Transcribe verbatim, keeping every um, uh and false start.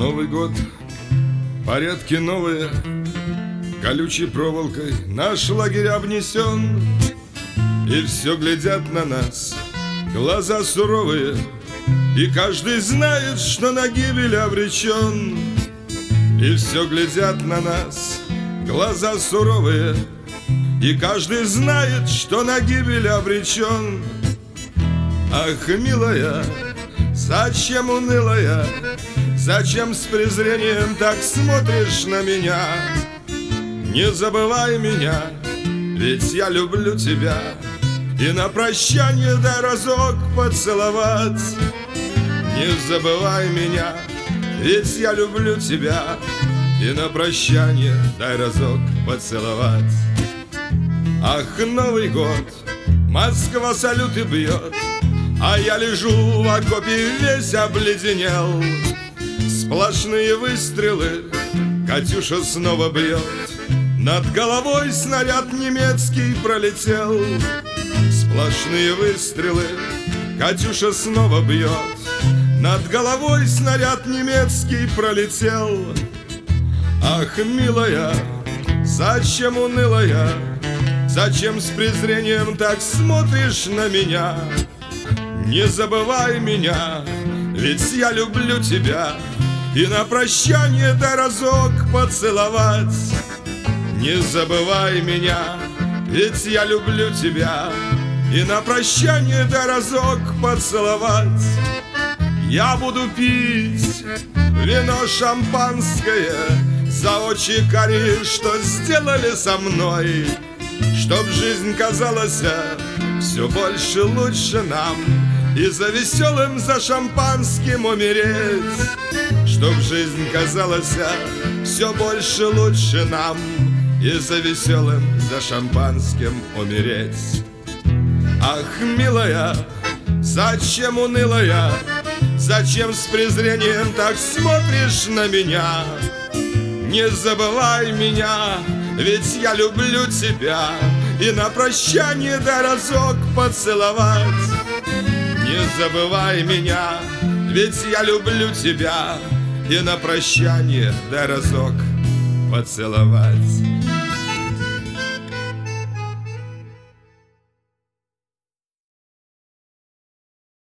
Новый год, порядки новые, колючей проволокой наш лагерь обнесен. И все глядят на нас, глаза суровые, и каждый знает, что на гибель обречен. И все глядят на нас, глаза суровые, и каждый знает, что на гибель обречен. Ах, милая, зачем унылая, зачем с презрением так смотришь на меня? Не забывай меня, ведь я люблю тебя, и на прощание дай разок поцеловать. Не забывай меня, ведь я люблю тебя, и на прощание дай разок поцеловать. Ах, Новый год, Москва салюты бьет, а я лежу в окопе весь обледенел. Сплошные выстрелы, Катюша снова бьет, над головой снаряд немецкий пролетел. Сплошные выстрелы, Катюша снова бьет, над головой снаряд немецкий пролетел. Ах, милая, зачем унылая, зачем с презрением так смотришь на меня? Не забывай меня, ведь я люблю тебя, и на прощание дай разок поцеловать. Не забывай меня, ведь я люблю тебя, и на прощание дай разок поцеловать. Я буду пить вино шампанское за очи карие, что сделали со мной, чтоб жизнь казалась все больше лучше нам, и за веселым, за шампанским умереть. Чтоб жизнь казалась все больше лучше нам, и за веселым, за шампанским умереть. Ах, милая, зачем унылая, зачем с презрением так смотришь на меня? Не забывай меня, ведь я люблю тебя, и на прощание дай разок поцеловать. Не забывай меня, ведь я люблю тебя, и на прощание дай разок поцеловать.